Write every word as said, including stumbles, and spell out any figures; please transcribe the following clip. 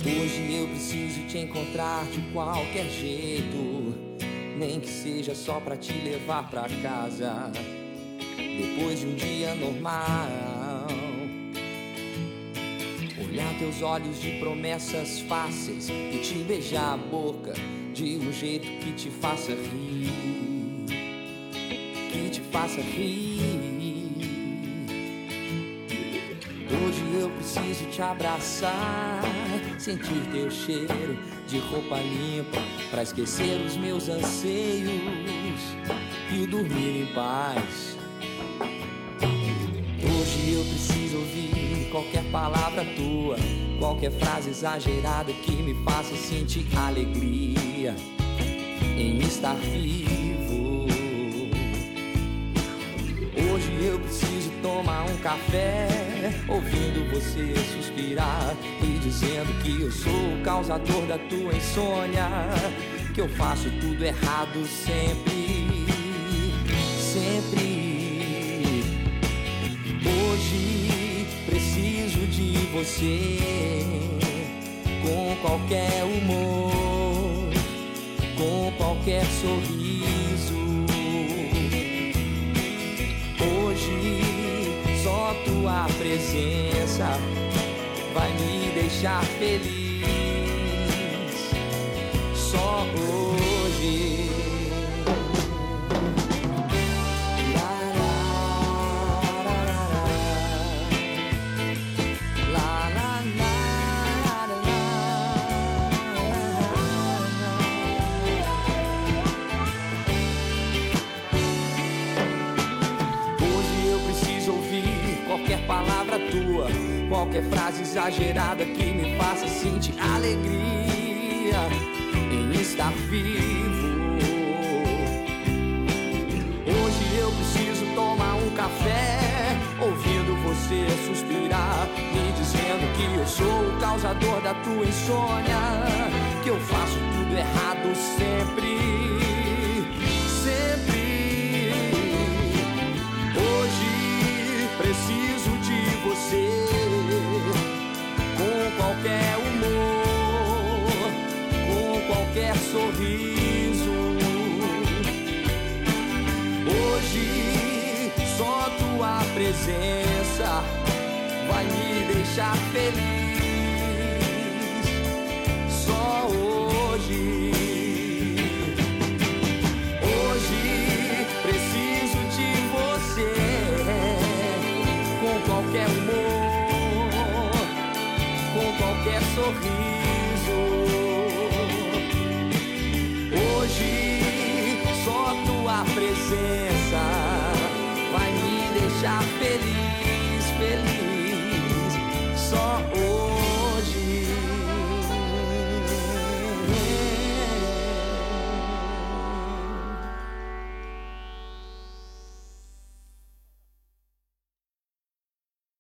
Hoje eu preciso te encontrar de qualquer jeito, nem que seja só pra te levar pra casa. Depois de um dia normal, olhar teus olhos de promessas fáceis e te beijar a boca de um jeito que te faça rir, que te faça rir. Hoje eu preciso te abraçar, sentir teu cheiro de roupa limpa, pra esquecer os meus anseios e dormir em paz. Hoje eu preciso ouvir qualquer palavra tua, qualquer frase exagerada que me faça sentir alegria em estar vivo. Hoje eu preciso tomar um café, ouvindo você suspirar e dizendo que eu sou o causador da tua insônia, que eu faço tudo errado sempre, sempre. Hoje preciso de você, com qualquer humor, com qualquer sorriso. Hoje só tua presença vai me deixar feliz. Só hoje. Qualquer palavra tua, qualquer frase exagerada que me faça sentir alegria em estar vivo. Hoje eu preciso tomar um café, ouvindo você suspirar, me dizendo que eu sou o causador da tua insônia, que eu faço tudo errado sempre, sempre. Preciso de você, com qualquer humor, com qualquer sorriso. Hoje só tua presença vai me deixar feliz. Só hoje. Hoje preciso de você, com qualquer humor, com qualquer sorriso. Hoje só tua presença vai me deixar feliz, feliz.